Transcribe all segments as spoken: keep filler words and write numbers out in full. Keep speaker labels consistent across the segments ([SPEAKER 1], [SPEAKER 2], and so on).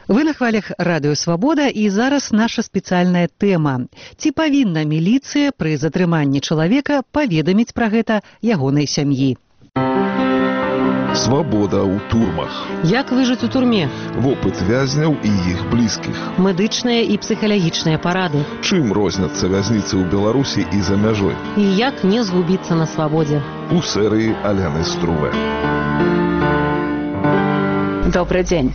[SPEAKER 1] Вы на хвалях радыё «Свабода» і зараз наша спецыяльная тэма. Ці павінна міліцыя пры затрыманні чалавека паведаміць пра гэта ягонай сям'і?
[SPEAKER 2] Свабода ў турмах.
[SPEAKER 3] Як выжыць у турме?
[SPEAKER 2] Вопыт вязняў і іх блізкіх.
[SPEAKER 3] Медычныя і псіхалагічныя парады.
[SPEAKER 2] Чым розняцца вязніцы ў Беларусі і за мяжой?
[SPEAKER 3] І як не згубіцца на свабодзе?
[SPEAKER 2] У серыі Аляны Струве.
[SPEAKER 4] Добрый дзень.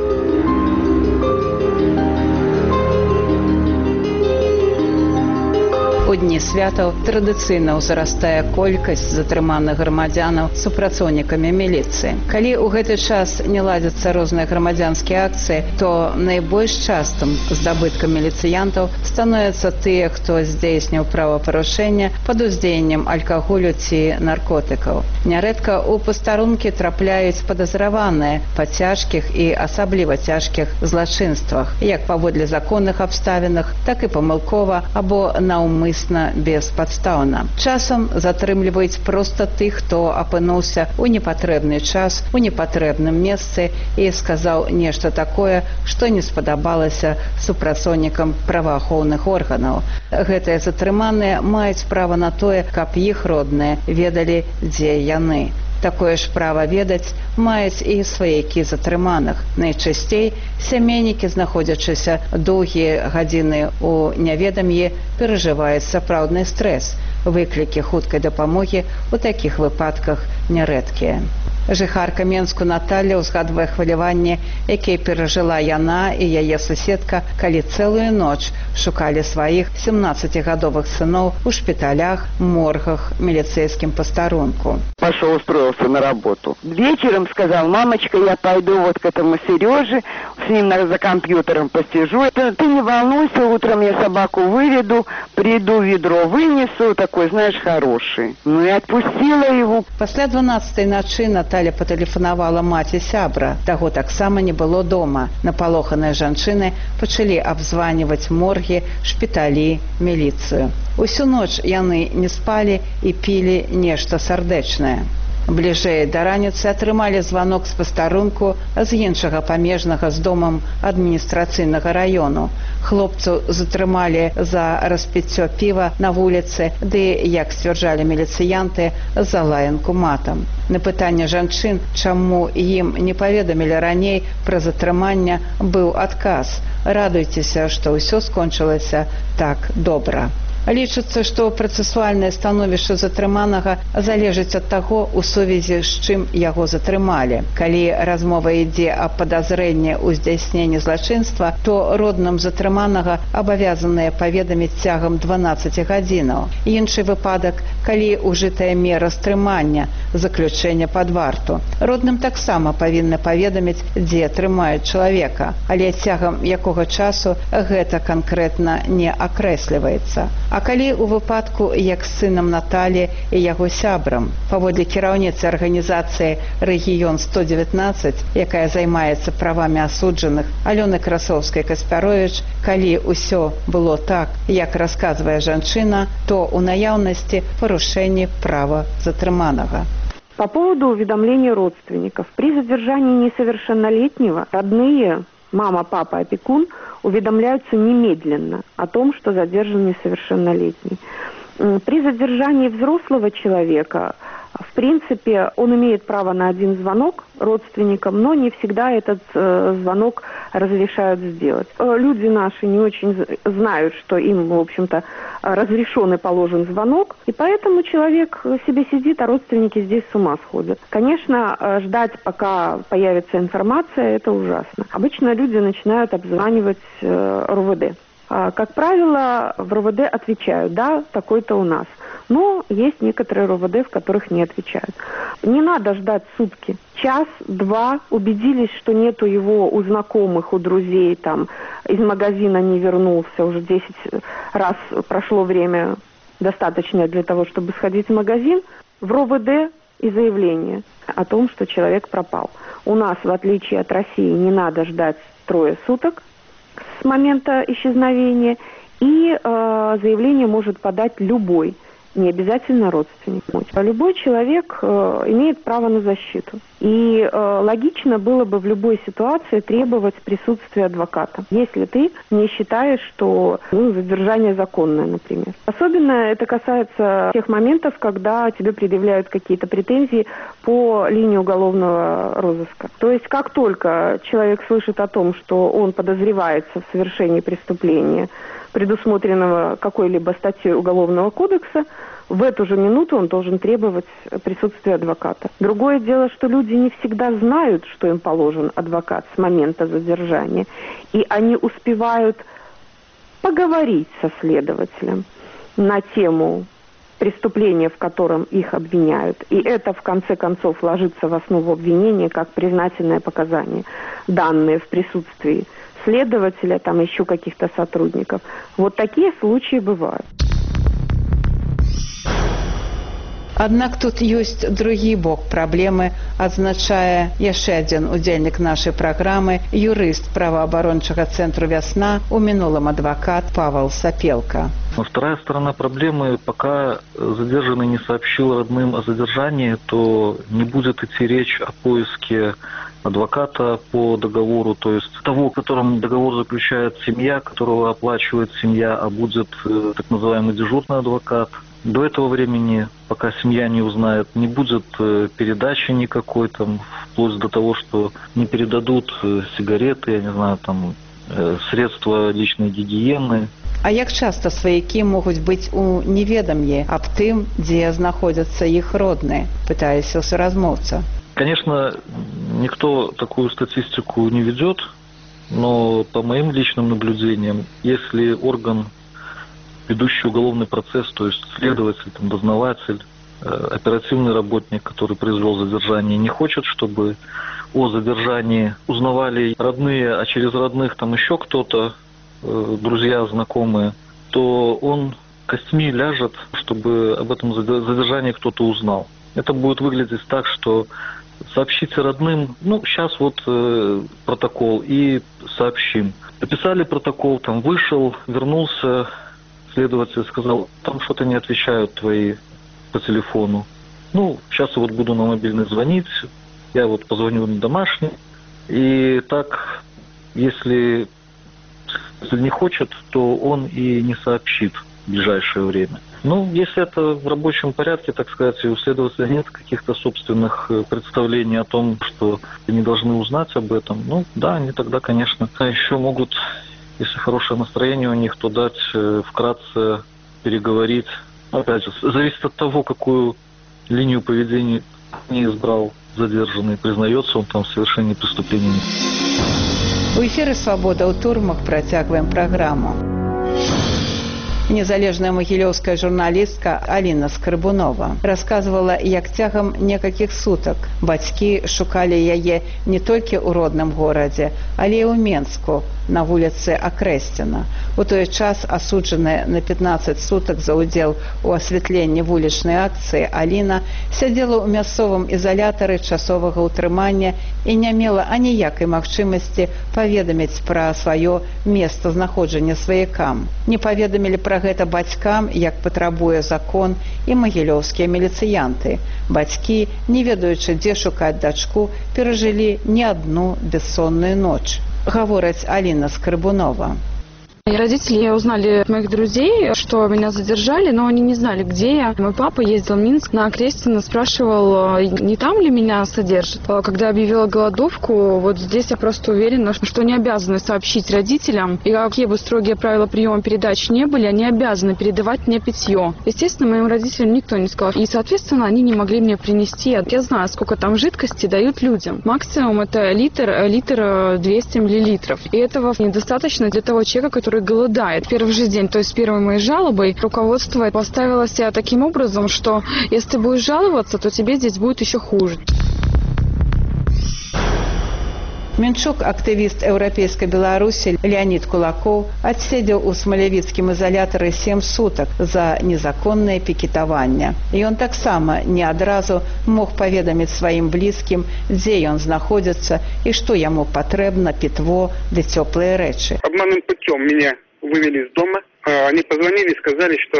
[SPEAKER 4] У дні святаў традыцыйна ўзрастае колькасць затрыманых грамадзянаў супрацоўнікамі міліцыі. Калі ў гэты час не ладзяцца розныя грамадзянскія акцыі, то найбольш частым здабыткам міліцыянтаў становяцца тыя, хто здзейсніў правапарушэнне пад уздзеяннем алкаголю ці наркотыкаў. Нярэдка ў пастарункі трапляюць падазраваныя па цяжкіх і асабліва цяжкіх злачынствах, як паводле законных абставінах, так і памылкова або наўмысна беспадстаўна. Часам затрымліваюць проста тых, хто апынуўся ў непатрэбны час, у непатрэбным месцы і сказаў нешта такое, што не спадабалася супрацоўнікам праваахоўных органаў. Гэтыя затрыманыя маюць права на тое, каб іх родныя ведалі, дзе яны. Такое ж права ведаць маюць і сваякі затрыманых. Найчасцей сямейнікі, знаходзячыся доўгія гадзіны ў няведам'і, перажываюць сапраўдны стрэс. Выклікі хуткай дапамогі ў такіх выпадках нярэдкія. Жыхарка Менску Наталля ўзгадвае хваляванне, якія перажыла яна і яе суседка, калі цэлую ноч шукалі сваіх семнадцатигадовых сыноў у шпіталях, моргах, милицейским постарунку.
[SPEAKER 5] Пошел, устроился на работу. Вечером сказал: мамочка, я пойду вот к этому Сереже, с ним за компьютером посижу. Ты, ты не волнуйся, утром я собаку выведу, приду, ведро вынесу, такой, знаешь, хороший. Ну и отпустила его.
[SPEAKER 4] Пасля дванаццатай ночи Наталья патэлефанавала маці сябра. Таго таксама не было дома. Напалоханыя жанчыны пачалі абзваніваць моргі, шпіталі, міліцыю. Усю ноч яны не спалі і пілі нешта сардэчнае. Бліжэй да раніцы атрымалі званок з пастарунку з іншага памежнага з домам адміністрацыйнага раёну. Хлопцу затрымалі за распіццё піва на вуліцы, ды, як сцвярджалі міліцыянты, за лаянку матам. На пытанне жанчын, чаму ім не паведамілі раней пра затрыманне, быў адказ: радуйцеся, што ўсё скончылася так добра. Лічыцца, што працэсуальнае становішча затрыманага залежыць ад таго, у сувязі з чым яго затрымалі. Калі размова ідзе аб падазрэнні ў здзяйсненні злачынства, то родным затрыманага абавязаныя паведаміць цягам дванаццаці гадзінаў. Іншы выпадак, калі ўжытая мера стрымання, заключэння пад варту. Родным таксама павінны паведаміць, дзе трымаюць чалавека, але цягам якога часу гэта канкрэтна не акрэсліваецца. А калі ў выпадку, як з сынам Наталі і яго сябрам? Паводле кіраўніцы арганізацыі «Рэгіён сто дзевятнаццаць», якая займаецца правамі асуджаных, Алёны Красоўскай-Каспяровіч, калі ўсё было так, як расказвае жанчына, то ў наяўнасці парушэнні права затрыманага.
[SPEAKER 6] По поводу уведомления родственников. При задержании несовершеннолетнего родные, мама, папа, опекун, уведомляются немедленно о том, что задержан несовершеннолетний. При задержании взрослого человека, в принципе, он имеет право на один звонок родственникам, но не всегда этот э, звонок разрешают сделать. Люди наши не очень знают, что им, в общем-то, разрешен и положен звонок, и поэтому человек себе сидит, а родственники здесь с ума сходят. Конечно, ждать, пока появится информация, это ужасно. Обычно люди начинают обзванивать э, РУВД. Как правило, в РУВД отвечают: да, такой-то у нас. Но есть некоторые РУВД, в которых не отвечают. Не надо ждать сутки. Час, два, убедились, что нету его у знакомых, у друзей, там, из магазина не вернулся, уже десять раз прошло время достаточное для того, чтобы сходить в магазин, в РУВД и заявление о том, что человек пропал. У нас, в отличие от России, не надо ждать трое суток с момента исчезновения, и э, заявление может подать любой не обязательно родственник. Любой человек э, имеет право на защиту. И э, логично было бы в любой ситуации требовать присутствия адвоката, если ты не считаешь, что ну, задержание законное, например. Особенно это касается тех моментов, когда тебе предъявляют какие-то претензии по линии уголовного розыска. То есть как только человек слышит о том, что он подозревается в совершении преступления, предусмотренного какой-либо статьей Уголовного кодекса, в эту же минуту он должен требовать присутствия адвоката. Другое дело, что люди не всегда знают, что им положен адвокат с момента задержания, и они успевают поговорить со следователем на тему преступления, в котором их обвиняют. И это, в конце концов, ложится в основу обвинения как признательное показание, данные в присутствии следователя, там еще каких-то сотрудников. Вот такие случаи бывают.
[SPEAKER 4] Аднак тут ёсць другі бок праблемы, адзначае яшчэ адзін удзельнік нашай праграмы, юрыст праваабарончага цэнтру «Вясна», у мінулым адвокат Павел Сапелка.
[SPEAKER 7] Вторая сторона проблемы, пока задержанный не сообщил родным о задержании, то не будет идти речь о поиске адвоката по договору, то есть того, которым договор заключает семья, которого оплачивает семья, а будет э, так называемый дежурный адвокат. До этого времени, пока семья не узнает, не будет э, передачи никакой, там, вплоть до того, что не передадут э, сигареты, я не знаю, там, э, средства личной гигиены.
[SPEAKER 4] А як часта сваякі могуць быць у неведам'і аб тым, дзе знаходзяцца іх родныя, пытаюся ў суразмоўца.
[SPEAKER 7] Конечно, никто такую статистику не ведет, но по моим личным наблюдениям, если орган, ведущий уголовный процесс, то есть следователь, там, дознаватель, э, оперативный работник, который произвел задержание, не хочет, чтобы о задержании узнавали родные, а через родных там еще кто-то, э, друзья, знакомые, то он костьми ляжет, чтобы об этом задержании кто-то узнал. Это будет выглядеть так, что сообщите родным, ну, сейчас вот э, протокол, и сообщим. Написали протокол, там, вышел, вернулся, следователь сказал, там что-то не отвечают твои по телефону. Ну, сейчас вот буду на мобильный звонить, я вот позвоню на домашний, и так, если, если не хочет, то он и не сообщит в ближайшее время. Ну, если это в рабочем порядке, так сказать, и у следователя нет каких-то собственных представлений о том, что они должны узнать об этом, ну, да, они тогда, конечно, еще могут, если хорошее настроение у них, то дать вкратце переговорить. Опять же, зависит от того, какую линию поведения не избрал задержанный, признается он там в совершении преступления.
[SPEAKER 4] У эфіры «Свабода» ў турмах працягваем праграму. Незалежная магілёўская журналістка Аліна Скрыбунова расказвала, як цягам некалькіх сутак бацькі шукалі яе не толькі ў родным горадзе, але і ў Менску, на вуліцы Акрэсціна. У той час асуджаная на пятнаццаць сутак за ўдзел у асвятленні вулічнай акцыі Аліна сядзела ў мясцовым ізалятары часовага ўтрымання і не мела аніякай магчымасці паведаміць пра сваё месцазнаходжанне сваякам. Не паведамілі пра гэта бацькам, як патрабуе закон, і магілёўскія міліцыянты. Бацькі, не ведаючы, дзе шукаць дачку, перажылі не адну бессонную ноч. Говорить Алина Скрыбунова.
[SPEAKER 8] И родители узнали от моих друзей, что меня задержали, но они не знали, где я. Мой папа ездил в Минск на Окрестино, спрашивал, не там ли меня содержат. Когда объявила голодовку, вот здесь я просто уверена, что не обязаны сообщить родителям. И какие бы строгие правила приема передач не были, они обязаны передавать мне питье. Естественно, моим родителям никто не сказал. И, соответственно, они не могли мне принести. Я знаю, сколько там жидкости дают людям. Максимум это литр, литр двести миллилитров. И этого недостаточно для того человека, который голодает. Первый же день, то есть с первой моей жалобой, руководство поставило себя таким образом, что если ты будешь жаловаться, то тебе здесь будет еще хуже.
[SPEAKER 4] Мінчук, актывіст еўрапейскай Беларусі Леонид Кулаков, адседзеў у смалявіцкім ізалятары сем сутак за незаконнае пікетаванне. Ён таксама не адразу мог паведаміць сваім блізкім, дзе ён знаходзіцца і што яму патрэбна, пітво ды цёплыя рэчы.
[SPEAKER 9] Обманным путем меня вывели из дома. Они позвонили и сказали, что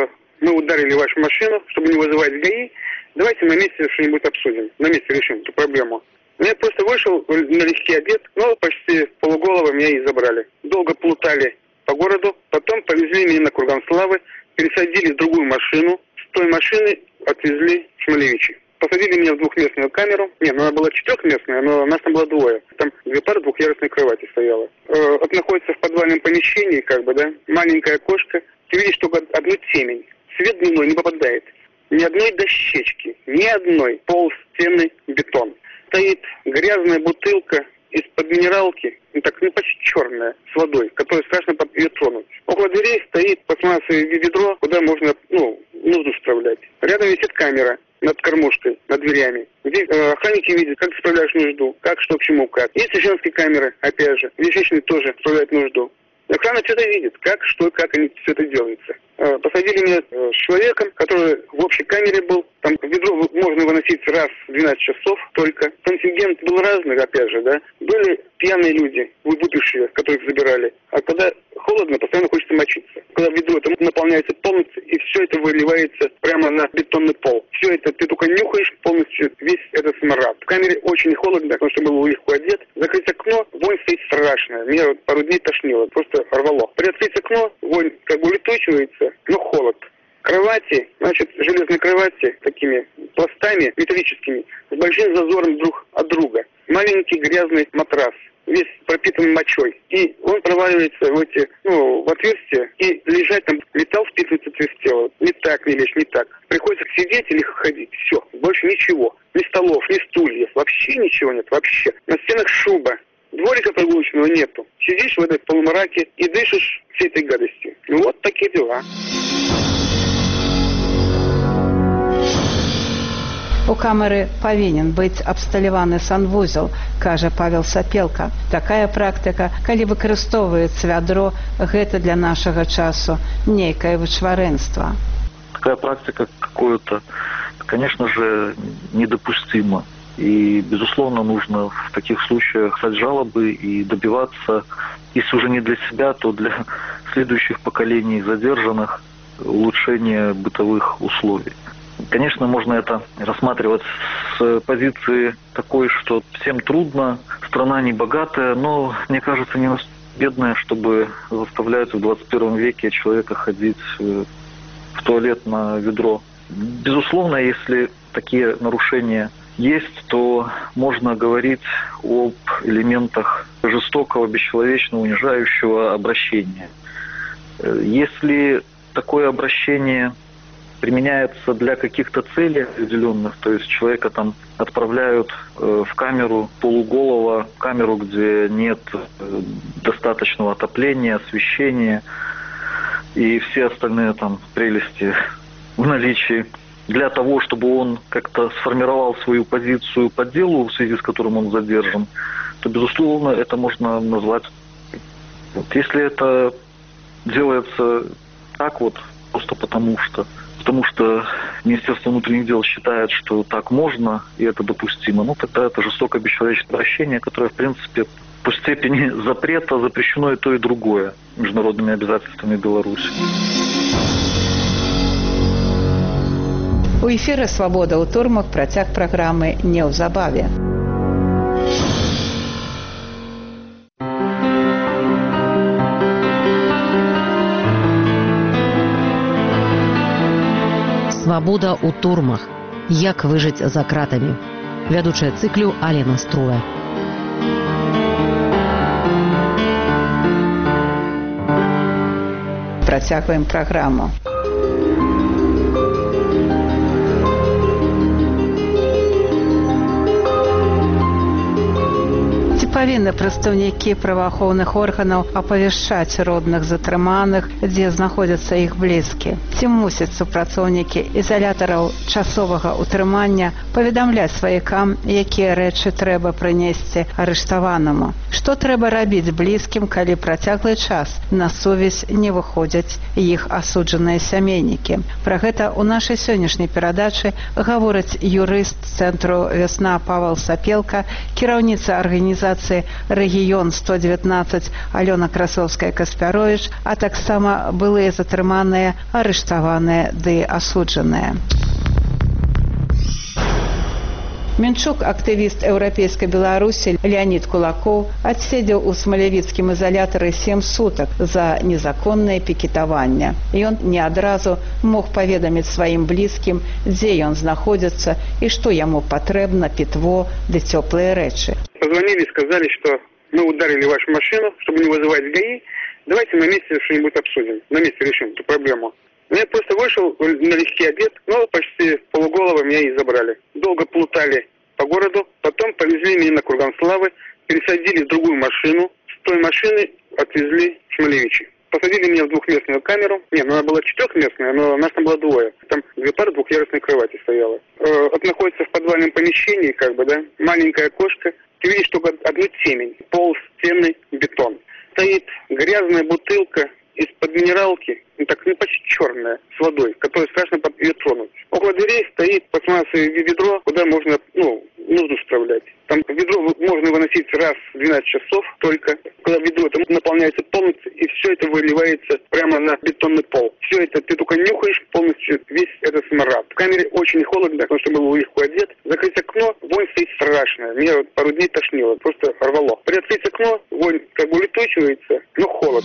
[SPEAKER 9] мы ударили вашу машину, чтобы не вызывать ГАИ, давайте на месте что-нибудь обсудим, на месте решим эту проблему. Я просто вышел, налегке одет, но почти полуголого меня и забрали. Долго плутали по городу, потом повезли меня на Курган Славы, пересадили в другую машину, с той машины отвезли в Шмалевичи. Посадили меня в двухместную камеру. Нет, она была четырехместная, но нас там было двое. Там две пары двухъярусной кровати стояло. Э, это находится в подвальном помещении, как бы, да, маленькое окошко. Ты видишь только одну темень. Свет дневной не попадает. Ни одной дощечки, ни одной. Пол, стены, бетон. Стоит грязная бутылка из-под минералки, ну, так, ну, почти черная, с водой, которую страшно ее тронуть. Около дверей стоит пластмассовое ведро, куда можно, ну, нужду справлять. Рядом висит камера над кормушкой, над дверями, где э, охранники видят, как ты справляешь нужду, как, что, к чему, как. Есть и женские камеры, опять же, где женщины тоже справляют нужду. Охрана все это видит, как, что, как они все это делается. Э, посадили меня э, с человеком, который в общей камере был. Там ведро можно выносить раз в двенадцать часов только. Контингент был разный, опять же, да. Были пьяные люди, выпившие, которых забирали. А когда холодно, постоянно хочется мочиться. Когда ведро это наполняется полностью, и все это выливается прямо на бетонный пол. Все это ты только нюхаешь полностью весь этот смрад. В камере очень холодно, потому что был легко одет. Закрыть окно, вонь стоит страшная. Меня вот пару дней тошнило, просто рвало. Приоткрыть окно, вонь как бы улетучивается, но холод. Кровати, значит, железные кровати такими пластами металлическими, с большим зазором друг от друга. Маленький грязный матрас, весь пропитан мочой. И он проваливается в эти, ну, в отверстие, и лежать там, металл впитывается в тело. Не так не лечь, не так. Приходится сидеть или ходить. Все, больше ничего. Ни столов, ни стульев, вообще ничего нет, вообще. На стенах шуба. Дворика прогулочного нету. Сидишь в этой полумраке и дышишь всей этой гадостью. Ну вот такие дела.
[SPEAKER 4] У камеры павінен быць абсталяваны санвузел, кажа Павел Сапелка. Такая практыка, калі выкарыстоўваецца вядро, гэта для нашага часу нейкае вычварэнства.
[SPEAKER 7] Такая практика какое-то, конечно же, недопустима. И, безусловно, нужно в таких случаях писать жалобы и добиваться, если уже не для себя, то для следующих поколений задержанных, улучшения бытовых условий. Конечно, можно это рассматривать с позиции такой, что всем трудно, страна не богатая, но, мне кажется, не настолько бедная, чтобы заставлять в двадцать первом веке человека ходить в туалет на ведро. Безусловно, если такие нарушения есть, то можно говорить об элементах жестокого, бесчеловечного, унижающего обращения. Если такое обращение применяется для каких-то целей определенных, то есть человека там отправляют э, в камеру полуголого, в камеру, где нет э, достаточного отопления, освещения и все остальные там прелести в наличии, для того, чтобы он как-то сформировал свою позицию по делу, в связи с которым он задержан, то, безусловно, это можно назвать. Вот. Если это делается так вот, просто потому что потому что Министерство внутренних дел считает, что так можно, и это допустимо, ну тогда это жестокое бесчеловечное обращение, которое, в принципе, по степени запрета запрещено и то, и другое международными обязательствами Беларуси.
[SPEAKER 4] У эфіры «Свабода ў турмах» працяг праграмы неўзабаве.
[SPEAKER 3] Свабода ў турмах. Як выжыць за кратамі. Вядучая цыклю Алена Струве.
[SPEAKER 4] Працягваем праграму. Павінны прадстаўнікі праваахоўных органаў апавяшчаць родных затрыманых, дзе знаходзяцца іх блізкі. Ці мусяць супрацоўнікі ізалятараў часовага ўтрымання паведамляць сваякам, якія рэчы трэба прынесці арыштаванаму. Што трэба рабіць блізкім, калі працяглы час на сувязь не выходзяць іх асуджаныя сямейнікі. Пра гэта ў нашай сённяшняй перадачы гаворыць юрыст цэнтру «Вясна» Павел Сапелка, кіраўніца арганізацыі кіраўніцы рэгіён сто девятнадцать Алёна Красовская-Каспяровіч, а таксама былыя затрыманыя, арыштаваныя ды асуджаныя. Менчук, актывіст еўрапейскай Беларусі Леонид Кулакоў, адседзеў у смалявіцкім ізалятары сем сутак за незаконнае пікетаванне. Ён не адразу мог паведаміць сваім блізкім, дзе ён знаходзіцца і што яму патрэбна пітво ды цёплыя рэчы.
[SPEAKER 9] Позвонили, сказали, что мы ударили вашу машину, чтобы не вызывать ГАИ. Давайте на месте что-нибудь обсудим, на месте решим эту проблему. Я просто вышел, налегке одет, но почти полуголого меня и забрали. Долго плутали по городу, потом повезли меня на Курган Славы, пересадили в другую машину, с той машины отвезли в Шмалевичи. Посадили меня в двухместную камеру. Нет, она была четырехместная, но нас там было двое. Там две пары двухъярусной кровати стояло. Э, это находится в подвальном помещении, как бы, да, маленькое окошко. Ты видишь только одну темень, пол, стены, бетон. Стоит грязная бутылка из-под минералки, ну, так, ну, почти черная, с водой, которую страшно ее тронуть. Около дверей стоит пластмассовое ведро, куда можно, ну, нужду справлять. Там ведро можно выносить раз в двенадцать часов только. Когда ведро это наполняется полностью, и все это выливается прямо на бетонный пол. Все это ты только нюхаешь полностью, весь этот смрад. В камере очень холодно, потому что был легко одет. Закрыть окно, вонь стоит страшная. Меня вот пару дней тошнило, просто рвало. Приоткрыть окно, вонь как бы улетучивается, но холод.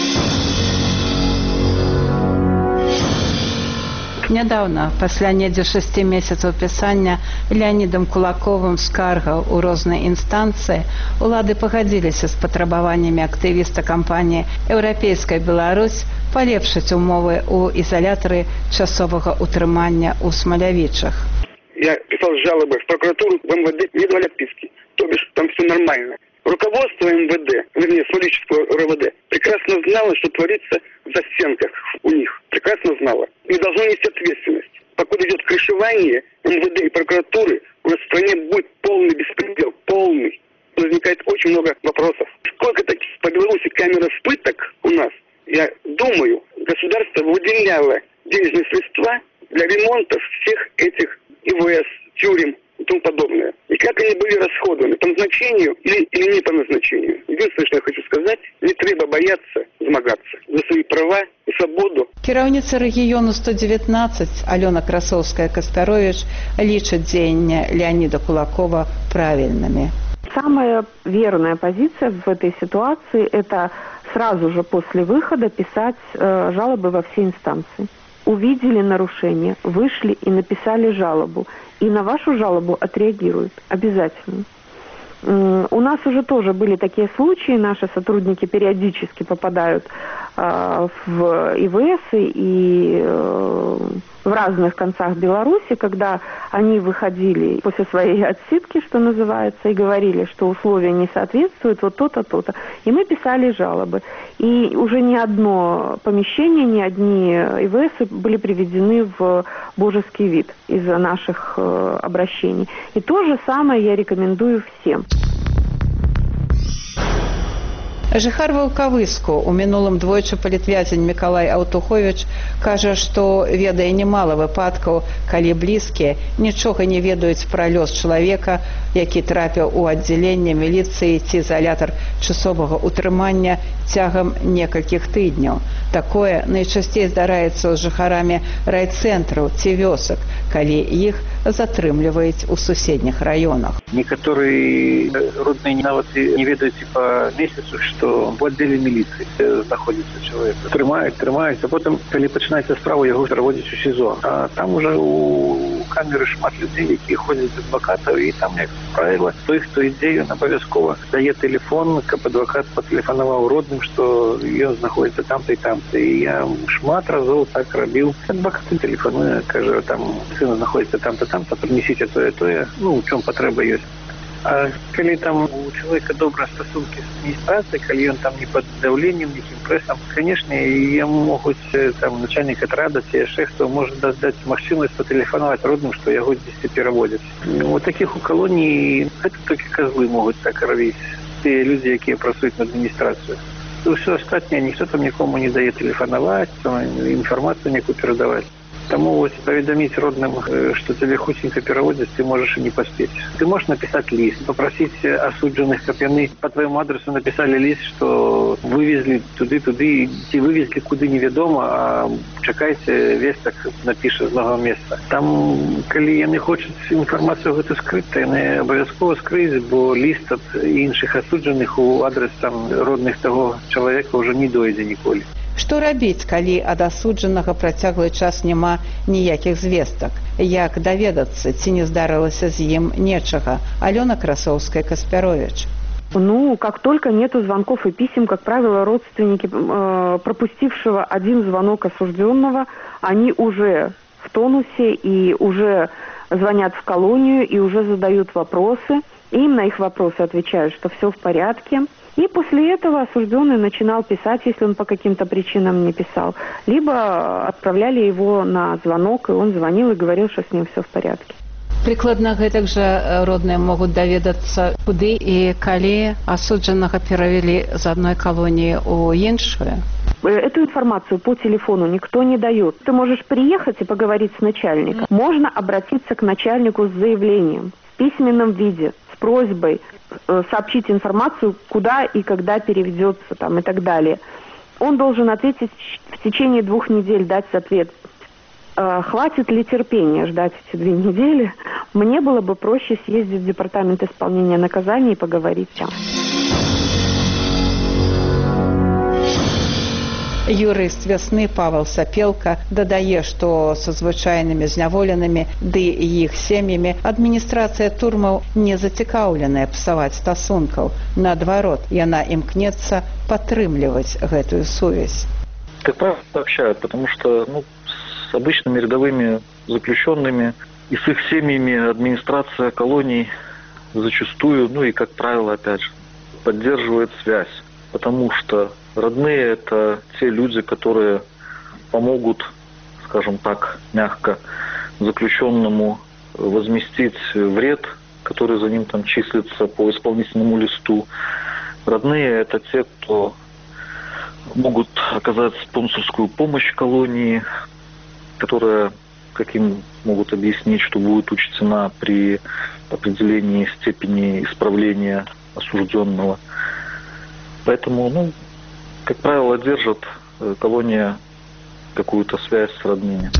[SPEAKER 4] Нядаўна, пасля недзе шасці месяцаў пісання Леонідам Кулаковым скаргаў у розныя інстанцыі, улады пагадзіліся з патрабаваннямі актывіста кампаніі «Еўрапейская Беларусь» палепшыць умовы ў ізалятары часовага утрымання ў Смалявічах.
[SPEAKER 9] Я писал жалобы в прокуратуру, в эм вэ дэ, мне давали отписки. То бишь, там все нормально. Руководство эм вэ дэ, вернее, Смолевического эр вэ дэ, прекрасно знало, что творится в застенках у них. Прекрасно знало. И должно нести ответственность. Покуда идет крышевание эм вэ дэ и прокуратуры, у нас в стране будет полный беспредел. Полный. Возникает очень много вопросов. Сколько таких по Беларуси камер пыток у нас? Я думаю, государство выделяло денежные средства для ремонтов всех этих и вэ эс, тюрем и тому подобное. И как они были расходованы, по назначению или, или не по назначению. Единственное, что я хочу сказать, не треба бояться змагаться за свои права и свободу.
[SPEAKER 4] Кіраўніца рэгіёну сто девятнадцать Алёна Красовская-Каспяровіч лічыць дзеяння Леонида Кулакова правильными.
[SPEAKER 6] Самая верная позиция в этой ситуации – это сразу же после выхода писать э, жалобы во все инстанции. Увидели нарушение, вышли и написали жалобу. И на вашу жалобу отреагируют обязательно. У нас уже тоже были такие случаи, наши сотрудники периодически попадают э, в и вэ эс и э, в разных концах Беларуси, когда они выходили после своей отсидки, что называется, и говорили, что условия не соответствуют, вот то-то, то-то. И мы писали жалобы. И уже ни одно помещение, ни одни и вэ эс были приведены в божеский вид из-за наших э, обращений. И то же самое я рекомендую всем.
[SPEAKER 4] Жыхар Ваўкавыску, у мінулым двойчы палітвязень Мікалай Аўтуховіч, кажа, што ведае немала выпадкаў, калі блізкія нічога не ведаюць пра лёс чалавека, які трапіў у аддзяленне міліцыі ці ізалятар часовага утрымання цягам некалькіх тыдняў. Такое найчасцей здараецца з жыхарамі райцэнтраў ці вёсак, калі іх затрымліваюць у суседніх раёнах.
[SPEAKER 10] Некаторые родные нават не ведаюць по месяцу, что в отделе милиции находится человек. Трымают, трымают, а потом, когда начинается справа, его проводят в СИЗО. А там уже у камеры шмат людей, які ходят з адвокатов, и там, як правило, той, хто ідзе, он обовязково дає телефон, каб адвокат потелефонував родным, что ён знаходится там-то и там-то. И я шмат разов так робил. Адвокат телефонує, каже, там, сын находится там-то, там-то, принесите то-то, ну, в чем потреба есть. А калі там у чалавека добрыя стасункі з адміністрацыяй, калі ён там не пад даўленнем, нейкім прэсам, канешне, яму могуць там начальнік атрада ці яшчэ хто можа даць магчымасць патэлефанаваць родным, што яго дзесьці пераводзяць. У такіх у калоніі гэта толькі казлы могуць так рабіць, тыя людзі, якія працуюць на адміністрацыю. Усё астатняе ніхто там нікому не дае тэлефанаваць, інфармацыю некую перадаваць. Таму вось паведаміць родным, што цябе хутенька пераводзяць, ты можаш і не паспець. Ты можаш напісаць ліст, папрасіць асуджаных, каб яны па твайму адресу напісалі ліст, што вывезлі туды-туды, ці вывезлі куды невядома, а чакайце, вестак напіша з новага месца. Там, калі яны хочуць інфармацыю гэту скрыць, то яны абавязкова скрыць, бо ліст ад іншых асуджаных у адрес там родных таго чалавека ўжо не дойдзе ніколі.
[SPEAKER 4] Што рабіць, калі ад асуджанага працяглы час няма ніякіх звестак? Як даведацца, ці не здарылася з ім нечага? Алёна Красовская-Каспярович.
[SPEAKER 6] Ну, как только нету звонков и писем, как правило, родственники, э, пропустившего один звонок осужденного, они уже в тонусе и уже звонят в колонию и уже задают вопросы. Им на их вопросы отвечают, что все в порядке. И после этого осужденный начинал писать, если он по каким-то причинам не писал. Либо отправляли его на звонок, и он звонил и говорил, что с ним все в порядке.
[SPEAKER 4] Прыкладна гэтак жа родныя могуць даведацца, куды і калі асуджанага перавялі з адной колонии у іншую.
[SPEAKER 6] Эту информацию по телефону никто не дает. Ты можешь приехать и поговорить с начальником. Можно обратиться к начальнику с заявлением в письменном виде, с просьбой э, сообщить информацию, куда и когда переведется там, и так далее. Он должен ответить в течение двух недель, дать ответ. Э, хватит ли терпения ждать эти две недели? Мне было бы проще съездить в департамент исполнения наказаний и поговорить там.
[SPEAKER 4] Юрыст «Вясны» Павел Сапелка дадае, што са звычайнымі зняволенымі ды іх сем'ямі адміністрацыя турмаў не зацікаўленая псаваць стасункаў. Наадварот, яна імкнецца падтрымліваць гэтую сувязь.
[SPEAKER 7] Как правило, общают, потому что ну, с обычными рядовыми заключенными и с их семьями администрация колоний зачастую, ну и, как правило, опять же, поддерживает связь, потому что родные – это те люди, которые помогут, скажем так, мягко, заключенному возместить вред, который за ним там числится по исполнительному листу. Родные – это те, кто могут оказать спонсорскую помощь колонии, которая, как им могут объяснить, что будет учтена при определении степени исправления осужденного. Поэтому, ну, как правило, держит колония какую-то связь с родными.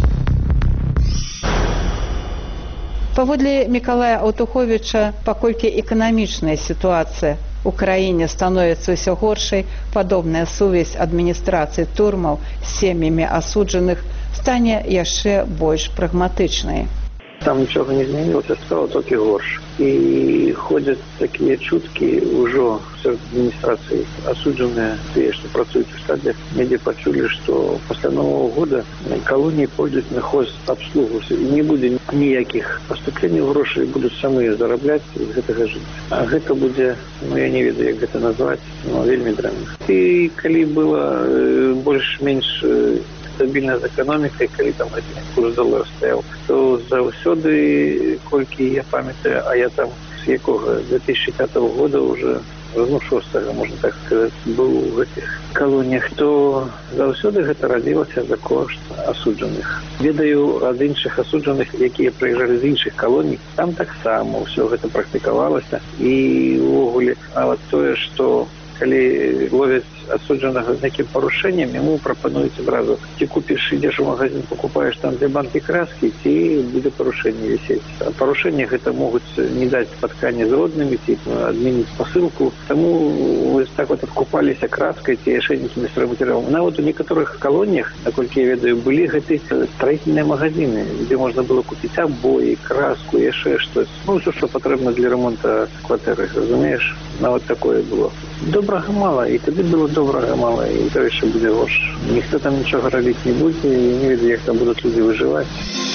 [SPEAKER 4] Паводле Мікалая Аўтуховіча, паколькі эканамічная сітуацыя ў краіне становіцца ўсё горшай, падобная сувязь адміністрацыі турмаў з сем'ямі асуджаных стане яшчэ больш прагматычнай.
[SPEAKER 10] Там нічога не змянілася, стало толькі горш. І ходзяць такія чуткі ўжо з адміністрацыі асуджаныя, тыя, што працуюць у штабе, недзе пачулі, што пасля Нового года колоніі пойдуць на хозабслугу. І не будзе ніякіх паступленняў, грошай будуць самыя зарабляць з гэтага жыць. А гэта будзе, ну я не ведаю, як гэта назваць, но вельмі дрэнна. І калі была больш-менш стабільна з эканомікай, калі там курс долара стаяў, то заўсёды, колькі я памятаю, а я там з якога две тысячи пятого года уже, ну шостага, можна так сказаць, быў у гэтых калоніях, то заўсёды гэта рабілася за кошт асуджаных. Ведаю ад іншых асуджаных, якія прыязджалі з іншых калоній, там таксама ўсё гэта практыкавалася. І ўвогуле, нават тое, што калі ловяць асуджанага з некім парушэннем, яму прапануюць адразу: ці купіш, ідзеш у магазин, покупаеш там две банкі краскі, ці будзе парушэнне вісець. А парушэнне гэта могуць не даць спатканне з роднымі, ці адменіць пасылку. Таму вось так вот адкупаліся краскай ці яшчэ нейкімі стройматэрыяламі. Нават у некаторых калоніях, наколькі я ведаю, былі гэты строительныя магазины, дзе можна было купіць абоі, краску, яшчэ штось. Ну, ўсё, што патрэбна для ремонта кватэры, разумееш? Нават такое было. Добрага мала, і тады было добрага мала, і то яшчэ будзе горш. Ніхто там нічога рабіць не будзе, і не ведаю, як там будуць людзі выжываць.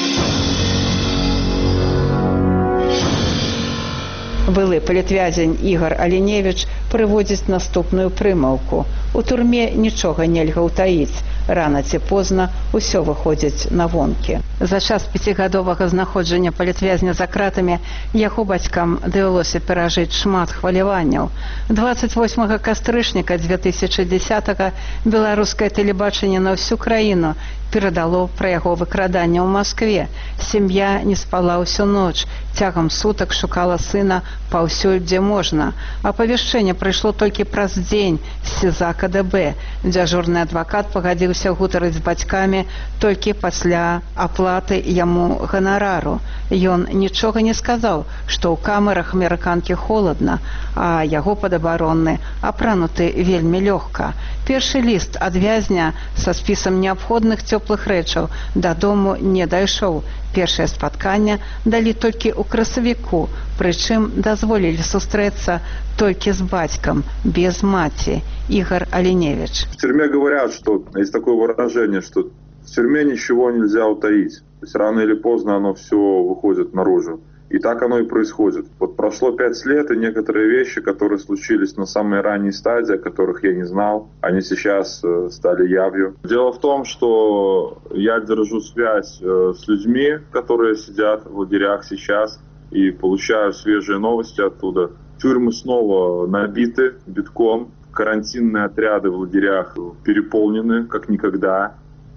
[SPEAKER 4] Былы палітвязень Ігор Аліневіч прыводзіць наступную прымаўку. У турме нічога нельга ўтаіць. рана ці позна усё выходзіць на вонкі. За час пяцігадовага знаходжання палітвязня за кратамі яго бацькам давялося перажыць шмат хваляванняў. дваццаць восьмага кастрычніка дзве тысячы дзесятага беларускае тэлебачанне на ўсю краіну перадало пра яго выкраданне ў Маскве. Сям'я не спала ўсю ноч, цягам сутак шукала сына паўсюль, дзе можна. Апавяшчэнне прыйшло толькі праз дзень з СІЗА КДБ. Дзяжурны адвакат пагадзіўся гутарыць з бацькамі толькі пасля аплаты яму ганарару. Ён нічога не сказаў, што ў камерах амерыканкі холадна, а яго падабаронны апрануты вельмі лёгка. Першы ліст ад вязня са спісам неабходных цёплых рэчаў дадому не дайшоў. Першае спатканне далі толькі ў красавіку, прычым дазволілі сустрэцца толькі з бацькам, без маці. Игорь Оленевич.
[SPEAKER 11] В тюрьме говорят, что есть такое выражение, что в тюрьме ничего нельзя утаить. То есть рано или поздно оно все выходит наружу. И так оно и происходит. Вот прошло пять лет, и некоторые вещи, которые случились на самой ранней стадии, о которых я не знал, они сейчас э, стали явью. Дело в том, что я держу связь э, с людьми, которые сидят в лагерях сейчас, и получаю свежие новости оттуда. Тюрьмы снова набиты битком, карантинные отряды в лагерях переполнены, как никогда,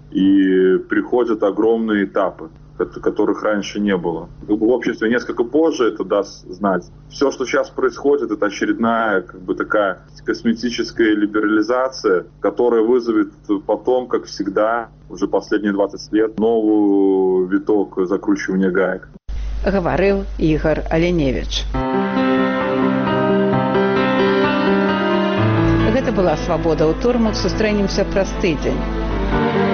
[SPEAKER 11] и приходят огромные этапы, которых раньше не было. В обществе несколько позже это даст знать. Все, что сейчас происходит, это очередная как бы такая косметическая либерализация, которая вызовет потом, как всегда, уже последние двадцать лет, новый виток закручивания гаек.
[SPEAKER 4] Говорил Игорь Оленевич. Гэта была «Свабода ў турмах». Сустрэнемся праз тыдзень.